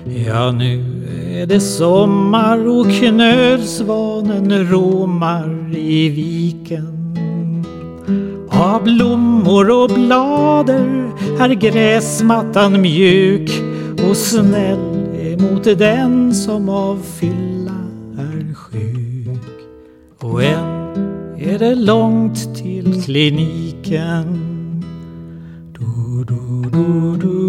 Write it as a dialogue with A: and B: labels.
A: Ja, nu är det sommar och knölsvanen romar i viken. Av blommor och blader är gräsmattan mjuk och snäll emot den som av fylla är sjuk. Och än är det långt till kliniken. Du, du, du, du.